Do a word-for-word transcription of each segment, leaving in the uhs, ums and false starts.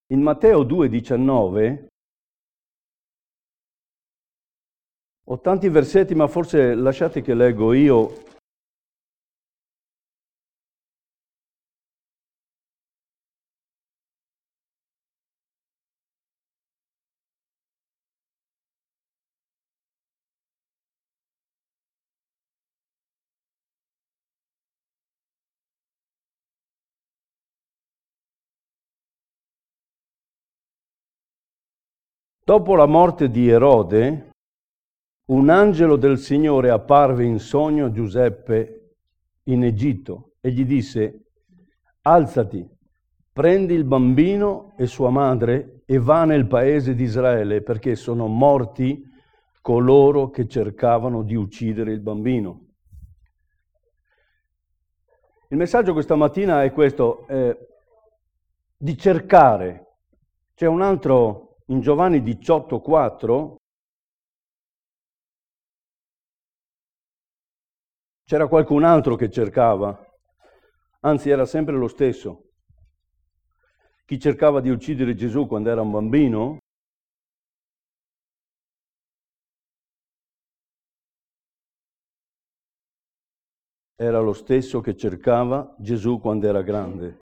In Matteo due diciannove ho tanti versetti, ma forse lasciate che leggo io. Dopo la morte di Erode, un angelo del Signore apparve in sogno a Giuseppe in Egitto e gli disse: alzati, prendi il bambino e sua madre e va nel paese di Israele, perché sono morti coloro che cercavano di uccidere il bambino. Il messaggio questa mattina è questo, eh, di cercare. C'è un altro in Giovanni diciotto quattro, c'era qualcun altro che cercava, anzi era sempre lo stesso. Chi cercava di uccidere Gesù quando era un bambino era lo stesso che cercava Gesù quando era grande.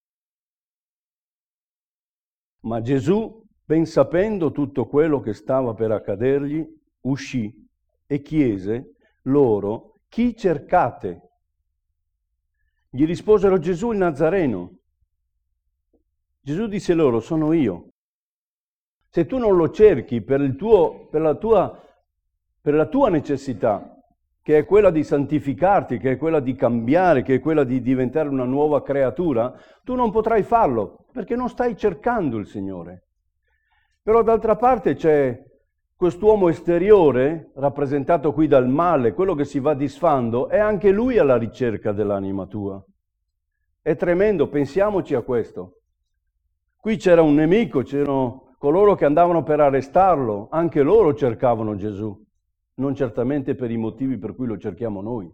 Ma Gesù, ben sapendo tutto quello che stava per accadergli, uscì e chiese loro: chi cercate? Gli risposero: Gesù il Nazareno. Gesù disse loro: sono io. Se tu non lo cerchi per, il tuo, per, la tua, per la tua necessità, che è quella di santificarti, che è quella di cambiare, che è quella di diventare una nuova creatura, tu non potrai farlo, perché non stai cercando il Signore. Però d'altra parte c'è quest'uomo esteriore, rappresentato qui dal male, quello che si va disfando, è anche lui alla ricerca dell'anima tua. È tremendo, pensiamoci a questo. Qui c'era un nemico, c'erano coloro che andavano per arrestarlo, anche loro cercavano Gesù, non certamente per i motivi per cui lo cerchiamo noi.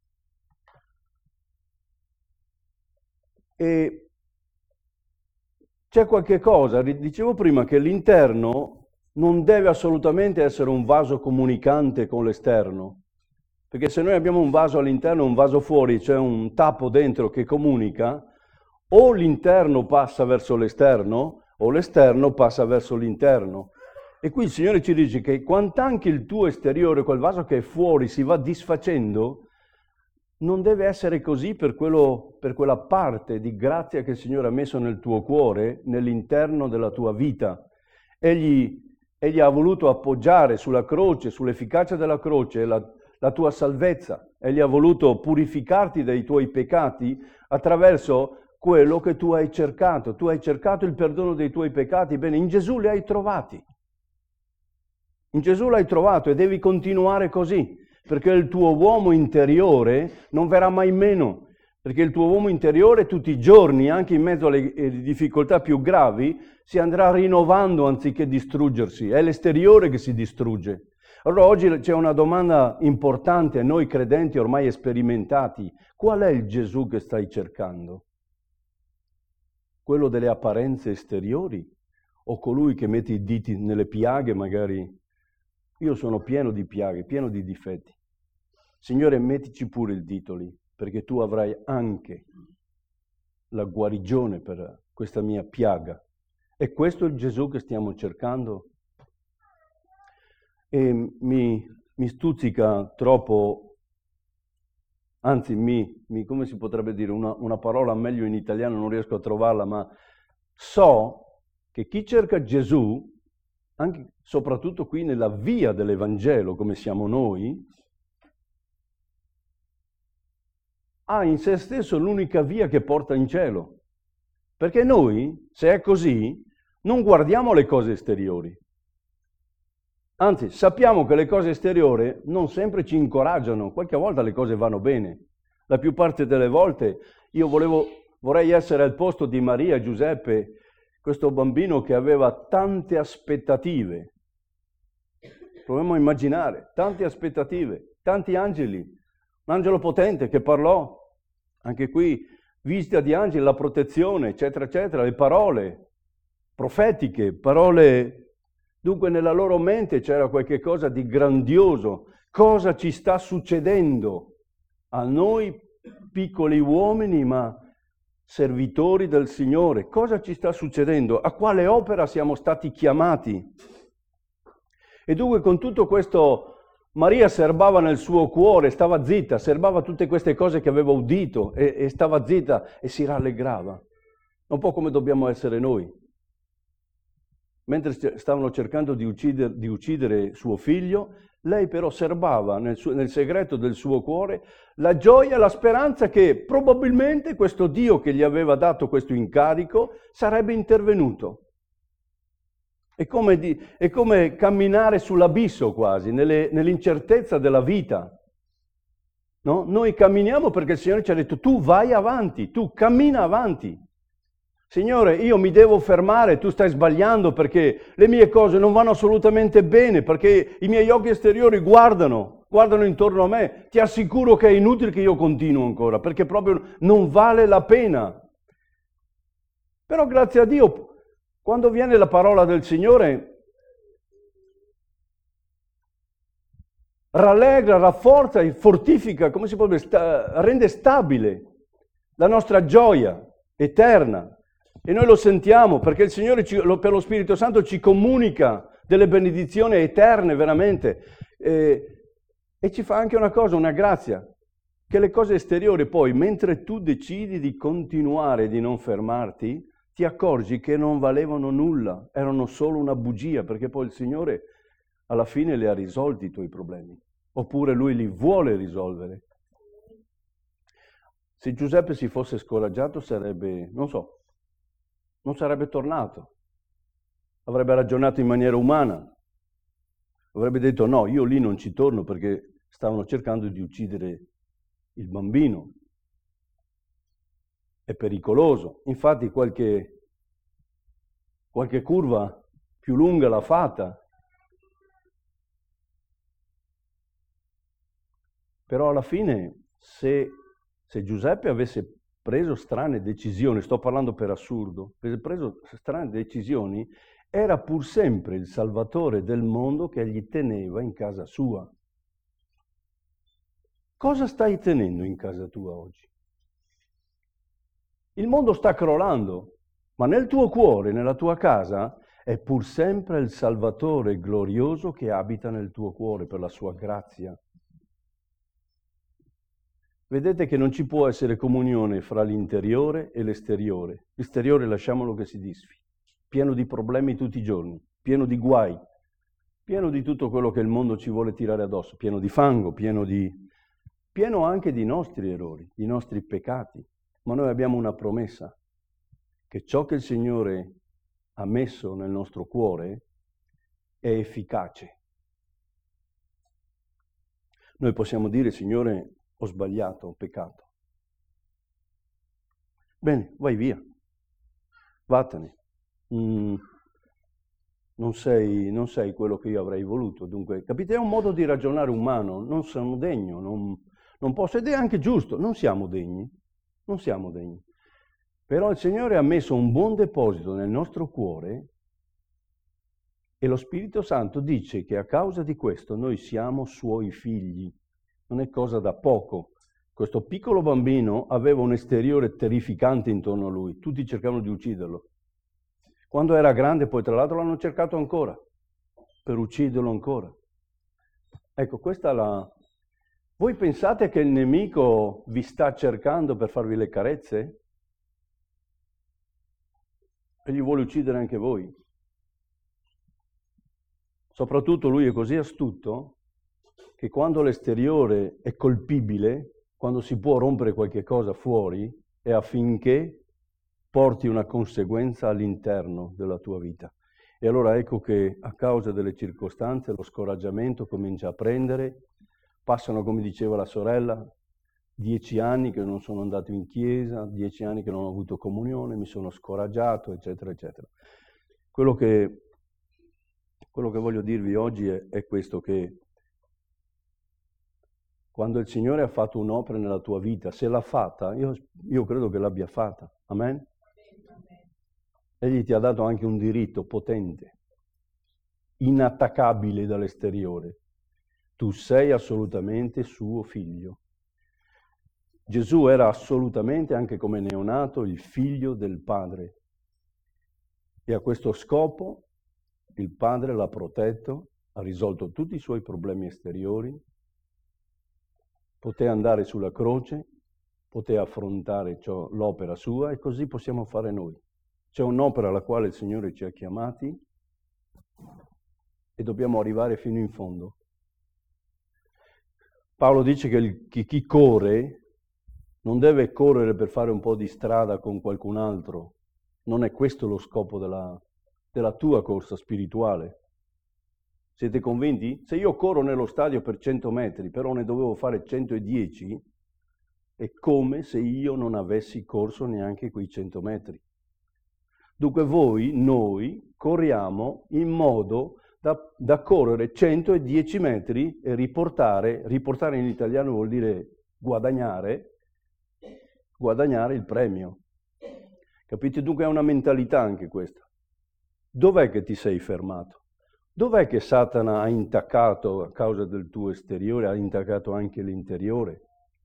E c'è qualche cosa, dicevo prima che l'interno non deve assolutamente essere un vaso comunicante con l'esterno, perché se noi abbiamo un vaso all'interno e un vaso fuori, c'è un tappo dentro che comunica, o l'interno passa verso l'esterno, o l'esterno passa verso l'interno. E qui il Signore ci dice che quant'anche il tuo esteriore, quel vaso che è fuori, si va disfacendo, non deve essere così per, quello, per quella parte di grazia che il Signore ha messo nel tuo cuore, nell'interno della tua vita. Egli, egli ha voluto appoggiare sulla croce, sull'efficacia della croce, la, la tua salvezza. Egli ha voluto purificarti dai tuoi peccati attraverso quello che tu hai cercato. Tu hai cercato il perdono dei tuoi peccati, bene, in Gesù li hai trovati. In Gesù l'hai trovato e devi continuare così, perché il tuo uomo interiore non verrà mai meno, perché il tuo uomo interiore tutti i giorni, anche in mezzo alle difficoltà più gravi, si andrà rinnovando anziché distruggersi. È l'esteriore che si distrugge. Allora oggi c'è una domanda importante a noi credenti ormai sperimentati. Qual è il Gesù che stai cercando? Quello delle apparenze esteriori? O colui che mette i diti nelle piaghe magari? Io sono pieno di piaghe, pieno di difetti. Signore, mettici pure il dito lì, perché tu avrai anche la guarigione per questa mia piaga. E questo è il Gesù che stiamo cercando? E mi, mi stuzzica troppo, anzi, mi, mi, come si potrebbe dire, una, una parola meglio in italiano, non riesco a trovarla, ma so che chi cerca Gesù, anche soprattutto qui nella via dell'Evangelo, come siamo noi, ha in se stesso l'unica via che porta in cielo. Perché noi, se è così, non guardiamo le cose esteriori. Anzi, sappiamo che le cose esteriori non sempre ci incoraggiano, qualche volta le cose vanno bene. La più parte delle volte io volevo, vorrei essere al posto di Maria e Giuseppe, questo bambino che aveva tante aspettative. Proviamo a immaginare, tante aspettative, tanti angeli, un angelo potente che parlò, anche qui visita di angeli, la protezione, eccetera, eccetera, le parole profetiche, parole. Dunque nella loro mente c'era qualche cosa di grandioso. Cosa ci sta succedendo a noi piccoli uomini, ma servitori del Signore? Cosa ci sta succedendo? A quale opera siamo stati chiamati? E dunque con tutto questo Maria serbava nel suo cuore, stava zitta, serbava tutte queste cose che aveva udito e, e stava zitta e si rallegrava. Un po' come dobbiamo essere noi. Mentre stavano cercando di uccidere, di uccidere suo figlio, lei però serbava nel, suo, nel segreto del suo cuore la gioia e la speranza che probabilmente questo Dio che gli aveva dato questo incarico sarebbe intervenuto. È come, di, è come camminare sull'abisso quasi, nelle, nell'incertezza della vita. No? Noi camminiamo perché il Signore ci ha detto tu vai avanti, tu cammina avanti. Signore, io mi devo fermare, tu stai sbagliando perché le mie cose non vanno assolutamente bene, perché i miei occhi esteriori guardano, guardano intorno a me. Ti assicuro che è inutile che io continuo ancora, perché proprio non vale la pena. Però grazie a Dio, quando viene la parola del Signore, rallegra, rafforza e fortifica, come si può dire, sta, rende stabile la nostra gioia eterna. E noi lo sentiamo perché il Signore ci, lo, per lo Spirito Santo ci comunica delle benedizioni eterne veramente e, e ci fa anche una cosa, una grazia, che le cose esteriori poi, mentre tu decidi di continuare, di non fermarti, ti accorgi che non valevano nulla, erano solo una bugia, perché poi il Signore alla fine li ha risolti i tuoi problemi, oppure Lui li vuole risolvere. Se Giuseppe si fosse scoraggiato sarebbe, non so, non sarebbe tornato, avrebbe ragionato in maniera umana, avrebbe detto no, io lì non ci torno perché stavano cercando di uccidere il bambino, è pericoloso. Infatti qualche, qualche curva più lunga l'ha fatta, però alla fine se, se Giuseppe avesse preso strane decisioni, sto parlando per assurdo, avesse preso strane decisioni, era pur sempre il Salvatore del mondo che gli teneva in casa sua. Cosa stai tenendo in casa tua oggi? Il mondo sta crollando, ma nel tuo cuore, nella tua casa, è pur sempre il Salvatore glorioso che abita nel tuo cuore per la sua grazia. Vedete che non ci può essere comunione fra l'interiore e l'esteriore. L'esteriore lasciamolo che si disfi, pieno di problemi tutti i giorni, pieno di guai, pieno di tutto quello che il mondo ci vuole tirare addosso, pieno di fango, pieno di... pieno anche di nostri errori, di nostri peccati. Ma noi abbiamo una promessa, che ciò che il Signore ha messo nel nostro cuore è efficace. Noi possiamo dire, Signore, ho sbagliato, ho peccato. Bene, vai via, vattene. Mm, non sei, non sei quello che io avrei voluto. Dunque, capite, è un modo di ragionare umano, non sono degno, non, non posso, ed è anche giusto, non siamo degni, non siamo degni. Però il Signore ha messo un buon deposito nel nostro cuore e lo Spirito Santo dice che a causa di questo noi siamo Suoi figli. Non è cosa da poco. Questo piccolo bambino aveva un esteriore terrificante intorno a lui, tutti cercavano di ucciderlo. Quando era grande, poi tra l'altro l'hanno cercato ancora, per ucciderlo ancora. Ecco, questa è la... Voi pensate che il nemico vi sta cercando per farvi le carezze? E gli vuole uccidere anche voi. Soprattutto lui è così astuto che quando l'esteriore è colpibile, quando si può rompere qualche cosa fuori, è affinché porti una conseguenza all'interno della tua vita. E allora ecco che a causa delle circostanze lo scoraggiamento comincia a prendere, passano, come diceva la sorella, dieci anni che non sono andato in chiesa, dieci anni che non ho avuto comunione, mi sono scoraggiato, eccetera, eccetera. Quello che, quello che voglio dirvi oggi è, è questo, che quando il Signore ha fatto un'opera nella tua vita, se l'ha fatta, io, io credo che l'abbia fatta. Amen? Egli ti ha dato anche un diritto potente, inattaccabile dall'esteriore. Tu sei assolutamente suo figlio. Gesù era assolutamente, anche come neonato, il figlio del Padre. E a questo scopo il Padre l'ha protetto, ha risolto tutti i suoi problemi esteriori, poté andare sulla croce, poté affrontare ciò, l'opera sua, e così possiamo fare noi. C'è un'opera alla quale il Signore ci ha chiamati e dobbiamo arrivare fino in fondo. Paolo dice che, il, che chi corre non deve correre per fare un po' di strada con qualcun altro. Non è questo lo scopo della, della tua corsa spirituale. Siete convinti? Se io corro nello stadio per cento metri, però ne dovevo fare centodieci, è come se io non avessi corso neanche quei cento metri. Dunque voi, noi, corriamo in modo da, da correre centodieci metri e riportare, riportare in italiano vuol dire guadagnare, guadagnare il premio. Capite? Dunque è una mentalità anche questa. Dov'è che ti sei fermato? Dov'è che Satana ha intaccato, a causa del tuo esteriore, ha intaccato anche l'interiore?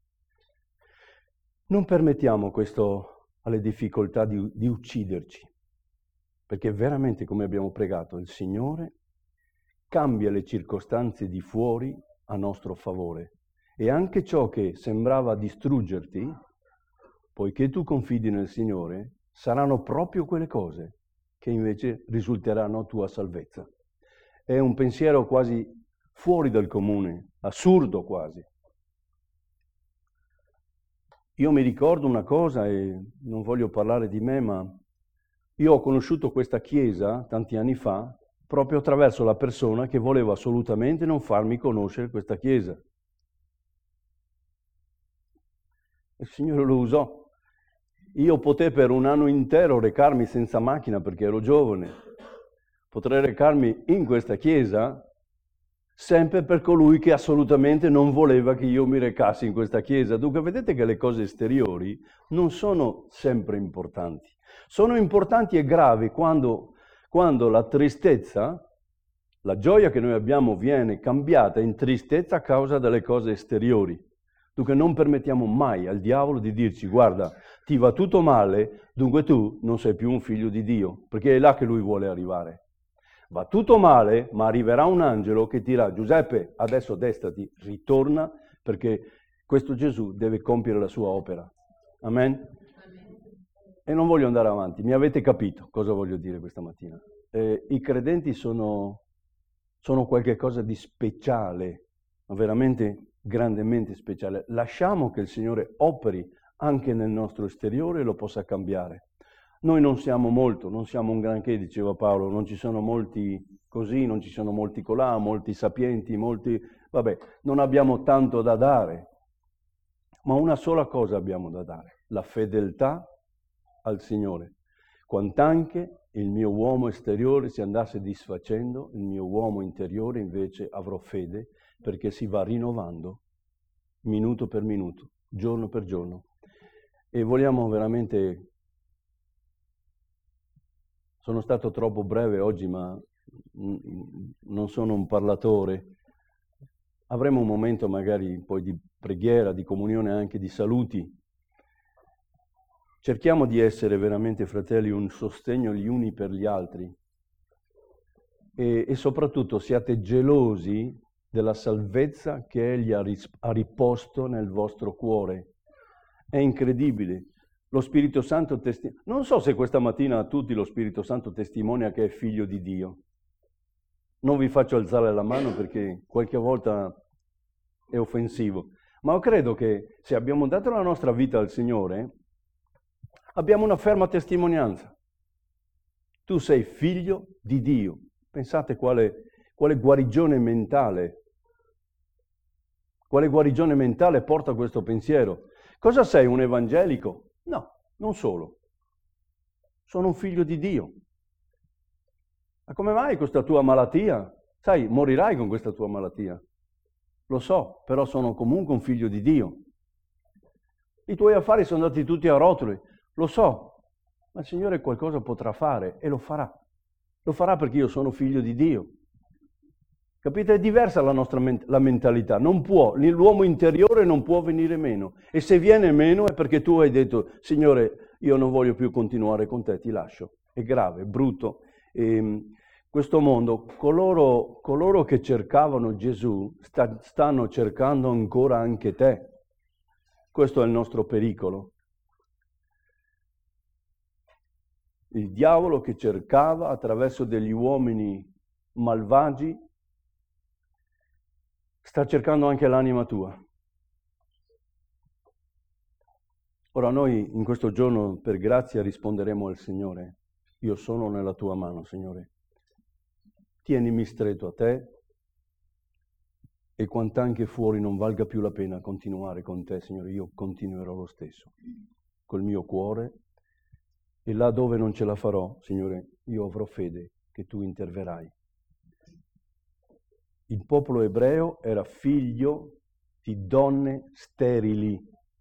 Non permettiamo questo alle difficoltà di, di ucciderci, perché veramente, come abbiamo pregato, il Signore cambia le circostanze di fuori a nostro favore. E anche ciò che sembrava distruggerti, poiché tu confidi nel Signore, saranno proprio quelle cose che invece risulteranno tua salvezza. È un pensiero quasi fuori dal comune, assurdo quasi. Io mi ricordo una cosa, e non voglio parlare di me, ma io ho conosciuto questa chiesa tanti anni fa proprio attraverso la persona che voleva assolutamente non farmi conoscere questa chiesa. Il Signore lo usò. Io potrei per un anno intero recarmi senza macchina perché ero giovane. Potrei recarmi in questa chiesa sempre per colui che assolutamente non voleva che io mi recassi in questa chiesa. Dunque vedete che le cose esteriori non sono sempre importanti. Sono importanti e gravi quando, quando la tristezza, la gioia che noi abbiamo viene cambiata in tristezza a causa delle cose esteriori. Dunque non permettiamo mai al diavolo di dirci: guarda, ti va tutto male, dunque tu non sei più un figlio di Dio, perché è là che lui vuole arrivare. Va tutto male, ma arriverà un angelo che dirà: Giuseppe, adesso destati, ritorna, perché questo Gesù deve compiere la sua opera. Amen? Amen. E non voglio andare avanti, mi avete capito cosa voglio dire questa mattina. Eh, I credenti sono, sono qualche cosa di speciale, veramente grandemente speciale. Lasciamo che il Signore operi anche nel nostro esteriore e lo possa cambiare. Noi non siamo molto, non siamo un granché, diceva Paolo, non ci sono molti così, non ci sono molti colà, molti sapienti, molti... Vabbè, non abbiamo tanto da dare, ma una sola cosa abbiamo da dare: la fedeltà al Signore. Quant'anche il mio uomo esteriore si andasse disfacendo, il mio uomo interiore invece avrò fede, perché si va rinnovando minuto per minuto, giorno per giorno. E vogliamo veramente... Sono stato troppo breve oggi, ma non sono un parlatore. Avremo un momento magari poi di preghiera, di comunione, anche di saluti. Cerchiamo di essere veramente, fratelli, un sostegno gli uni per gli altri. E, e soprattutto siate gelosi della salvezza che Egli ha, ris- ha riposto nel vostro cuore. È incredibile. Lo Spirito Santo testimonia. Non so se questa mattina a tutti lo Spirito Santo testimonia che è figlio di Dio. Non vi faccio alzare la mano perché qualche volta è offensivo. Ma credo che se abbiamo dato la nostra vita al Signore, abbiamo una ferma testimonianza. Tu sei figlio di Dio. Pensate quale, quale guarigione mentale. Quale guarigione mentale porta questo pensiero? Cosa sei, un evangelico? No, non solo. Sono un figlio di Dio. Ma come mai questa tua malattia? Sai, morirai con questa tua malattia. Lo so, però sono comunque un figlio di Dio. I tuoi affari sono andati tutti a rotoli. Lo so, ma il Signore qualcosa potrà fare e lo farà. Lo farà perché io sono figlio di Dio. Capite? È diversa la nostra ment- la mentalità. Non può, l'uomo interiore non può venire meno. E se viene meno è perché tu hai detto, Signore, io non voglio più continuare con te, ti lascio. È grave, è brutto. E, questo mondo, coloro, coloro che cercavano Gesù, sta, stanno cercando ancora anche te. Questo è il nostro pericolo. Il diavolo che cercava attraverso degli uomini malvagi sta cercando anche l'anima tua. Ora noi in questo giorno per grazia risponderemo al Signore. Io sono nella tua mano, Signore. Tienimi stretto a te e quant'anche fuori non valga più la pena continuare con te, Signore, io continuerò lo stesso, col mio cuore. E là dove non ce la farò, Signore, io avrò fede che tu interverrai. Il popolo ebreo era figlio di donne sterili.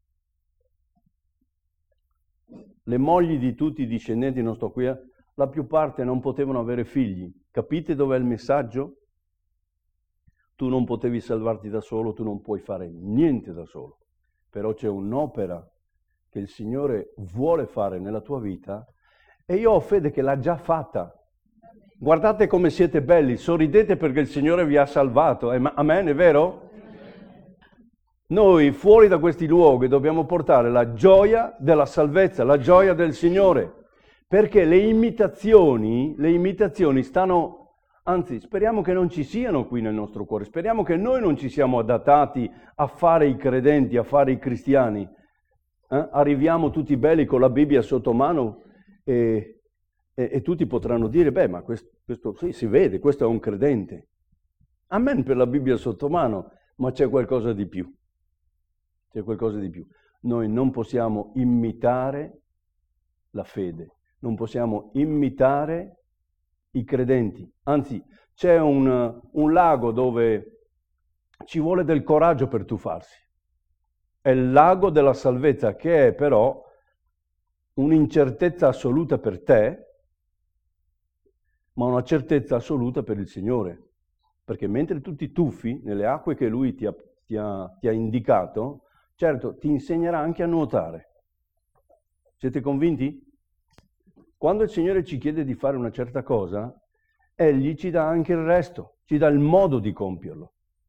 Le mogli di tutti i discendenti, non sto qui, la più parte non potevano avere figli. Capite dov'è il messaggio? Tu non potevi salvarti da solo, tu non puoi fare niente da solo. Però c'è un'opera che il Signore vuole fare nella tua vita e io ho fede che l'ha già fatta. Guardate come siete belli, sorridete perché il Signore vi ha salvato. Amen, è vero? Noi fuori da questi luoghi dobbiamo portare la gioia della salvezza, la gioia del Signore, perché le imitazioni, le imitazioni stanno, anzi speriamo che non ci siano qui nel nostro cuore, speriamo che noi non ci siamo adattati a fare i credenti, a fare i cristiani. Eh? Arriviamo tutti belli con la Bibbia sotto mano e, e, e tutti potranno dire, beh ma questo, questo sì, si vede, questo è un credente. Amen per la Bibbia sotto mano, ma c'è qualcosa di più. C'è qualcosa di più. Noi non possiamo imitare la fede, non possiamo imitare i credenti. Anzi, c'è un, un lago dove ci vuole del coraggio per tuffarsi. È il lago della salvezza, che è però un'incertezza assoluta per te, ma una certezza assoluta per il Signore. Perché mentre tu ti tuffi nelle acque che Lui ti ha, ti ha, ti ha indicato, certo, ti insegnerà anche a nuotare. Siete convinti? Quando il Signore ci chiede di fare una certa cosa, Egli ci dà anche il resto, ci dà il modo di compierlo.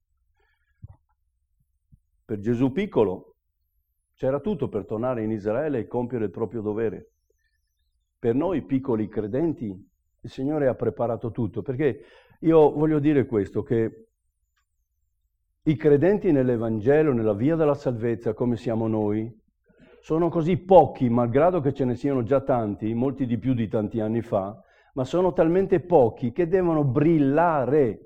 Per Gesù piccolo c'era tutto per tornare in Israele e compiere il proprio dovere. Per noi piccoli credenti il Signore ha preparato tutto, perché io voglio dire questo, che i credenti nell'Evangelo, nella via della salvezza, come siamo noi, sono così pochi, malgrado che ce ne siano già tanti, molti di più di tanti anni fa, ma sono talmente pochi che devono brillare.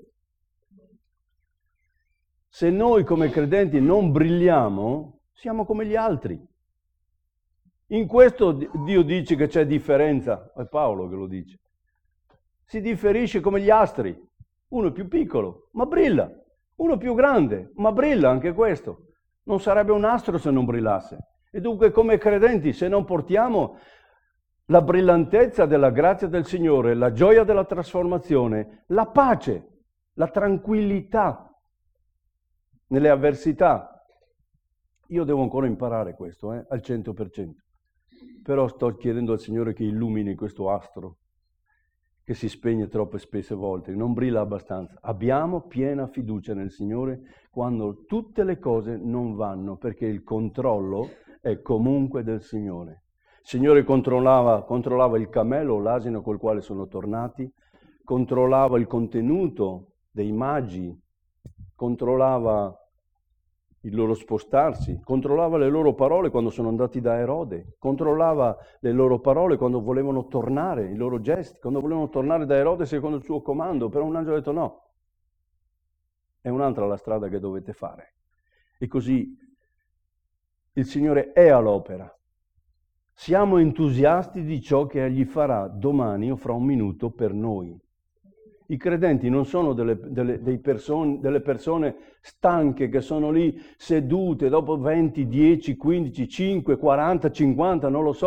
Se noi come credenti non brilliamo, siamo come gli altri. In questo Dio dice che c'è differenza, è Paolo che lo dice. Si differisce come gli astri, uno è più piccolo, ma brilla. Uno più grande, ma brilla anche questo. Non sarebbe un astro se non brillasse. E dunque come credenti, se non portiamo la brillantezza della grazia del Signore, la gioia della trasformazione, la pace, la tranquillità nelle avversità, io devo ancora imparare questo, eh, al cento per cento. Però sto chiedendo al Signore che illumini questo astro, che si spegne troppe spesse volte, non brilla abbastanza. Abbiamo piena fiducia nel Signore quando tutte le cose non vanno, perché il controllo è comunque del Signore. Il Signore controllava, controllava il cammello, l'asino col quale sono tornati, controllava il contenuto dei magi, controllava il loro spostarsi, controllava le loro parole quando sono andati da Erode, controllava le loro parole quando volevano tornare, i loro gesti, quando volevano tornare da Erode secondo il suo comando, però un angelo ha detto no, è un'altra la strada che dovete fare. E così il Signore è all'opera. Siamo entusiasti di ciò che Egli farà domani o fra un minuto per noi. I credenti non sono delle, delle, dei person, delle persone stanche che sono lì sedute dopo venti, dieci, quindici, cinque, quaranta, cinquanta, non lo so,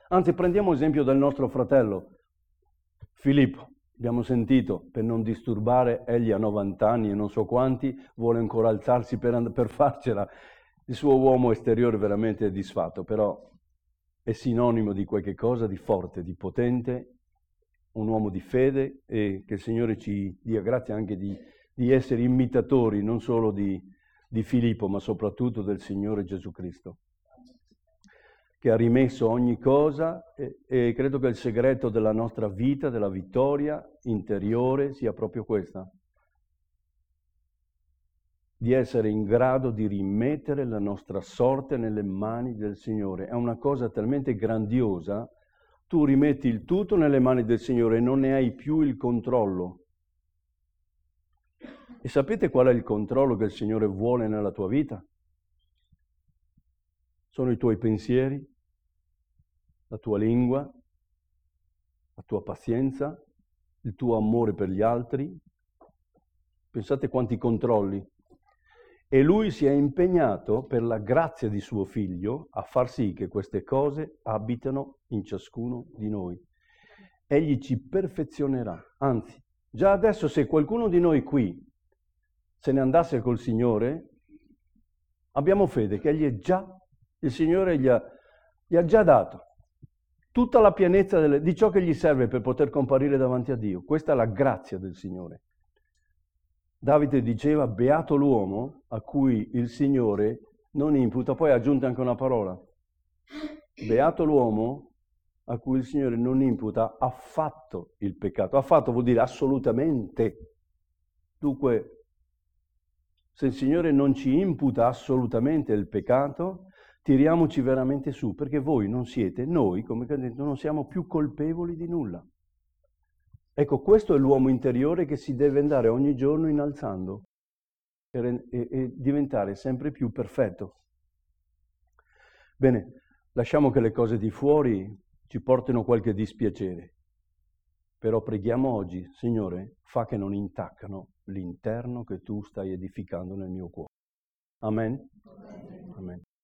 Anzi, prendiamo esempio del nostro fratello, Filippo. Abbiamo sentito, per non disturbare, egli ha novanta anni e non so quanti, vuole ancora alzarsi per, and- per farcela. Il suo uomo esteriore veramente è disfatto, però è sinonimo di qualche cosa di forte, di potente, un uomo di fede, e che il Signore ci dia grazia anche di, di essere imitatori non solo di, di Filippo, ma soprattutto del Signore Gesù Cristo, che ha rimesso ogni cosa, e, e credo che il segreto della nostra vita, della vittoria interiore, sia proprio questa: di essere in grado di rimettere la nostra sorte nelle mani del Signore. È una cosa talmente grandiosa, tu rimetti il tutto nelle mani del Signore e non ne hai più il controllo. E sapete qual è il controllo che il Signore vuole nella tua vita? Sono i tuoi pensieri, la tua lingua, la tua pazienza, il tuo amore per gli altri. Pensate quanti controlli. E Lui si è impegnato, per la grazia di suo Figlio, a far sì che queste cose abitano in ciascuno di noi. Egli ci perfezionerà. Anzi, già adesso, se qualcuno di noi qui se ne andasse col Signore, abbiamo fede che Egli è già, il Signore gli ha, gli ha già dato tutta la pienezza delle, di ciò che gli serve per poter comparire davanti a Dio. Questa è la grazia del Signore. Davide diceva: beato l'uomo a cui il Signore non imputa. Poi ha aggiunto anche una parola: beato l'uomo a cui il Signore non imputa affatto il peccato. Affatto vuol dire assolutamente. Dunque, se il Signore non ci imputa assolutamente il peccato, tiriamoci veramente su, perché voi non siete, noi come credenti non siamo più colpevoli di nulla. Ecco, questo è l'uomo interiore che si deve andare ogni giorno innalzando per, e, e diventare sempre più perfetto. Bene, lasciamo che le cose di fuori ci portino qualche dispiacere, però preghiamo oggi: Signore, fa che non intaccano l'interno che tu stai edificando nel mio cuore. Amen? Amen.